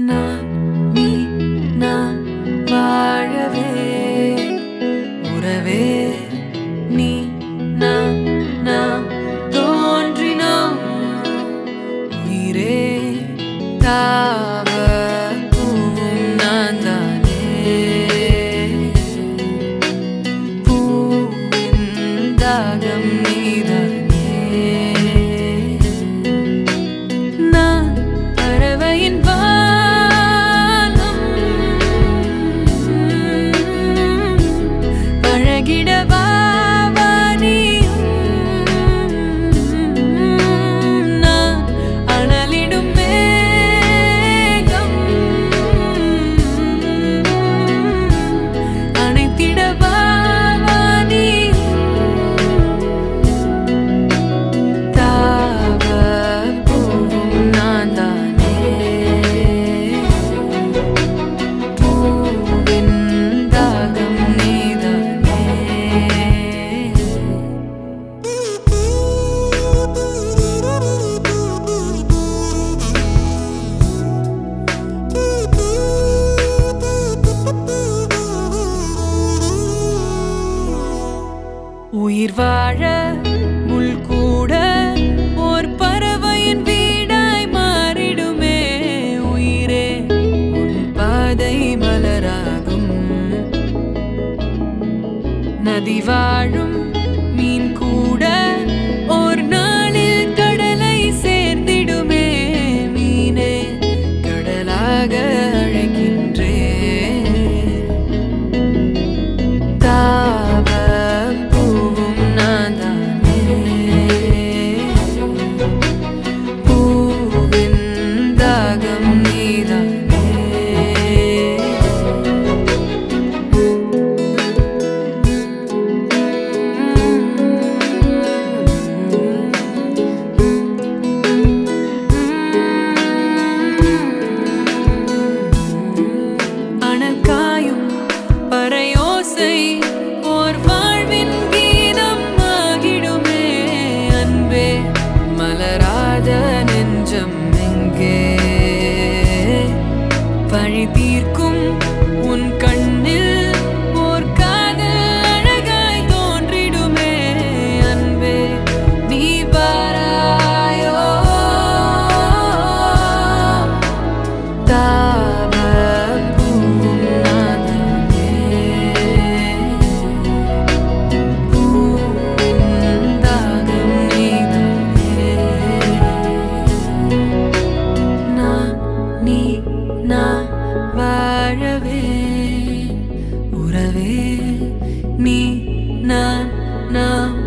நான் நீ நான் வாழவே உறவே நீ நான் தோன்றினோம் உயிரே தாவ பூவும் நான் தானே பூவின் தாகம் நீதானே நான் பறவையின் பழகிடவா நீயும் நான் அனலிடும் மேகம் அணைத்திடவா நீயும் தாவ பூவும் நான் தானே பூவின் தாகம் நீதானே உயிர் வாழ முள் கூட ஓர் பறவையின் வீடாய் மாறிடுமே உயிரே உன் பாதை மலராகும் நதி வாழும் மீன் கூட ஓர் நாளில் கடலை சேர்ந்திடுமே மீனே கடலாக அழைக்கின்றே தாவ பூவும் நான் தானே பூவின் தாகம் நீதானே அனக்காயும் பறையோசை ஓர் வாழ்வின் கீதம் ஆகிடுமே அன்பே மலராத நெஞ்சம் எங்கே பழி தீர்க்கும் உன் கண்ணில் ஓர் காதல் அழகாய் தோன்றிடுமே அன்பே நீ வாராயோ தாவ பூவும் நான் தானே பூவின் தாகம் நீதானே நான் நீ நான் வாழவே உறவே நீ நான்